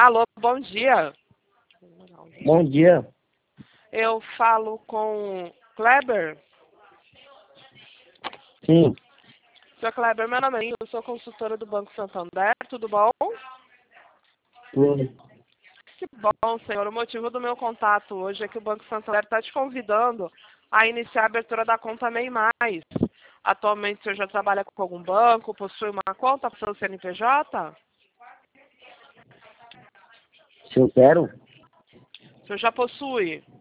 Alô, bom dia. Bom dia. Eu falo com Kleber. Sim. Sr. Kleber, meu nome é Inês, eu sou consultora do Banco Santander, tudo bom? Tudo. Que bom, senhor. O motivo do meu contato hoje é que o Banco Santander está te convidando a iniciar a abertura da conta MEI Mais. Atualmente, o senhor já trabalha com algum banco, possui uma conta para o seu CNPJ? Se eu quero? O senhor já possui?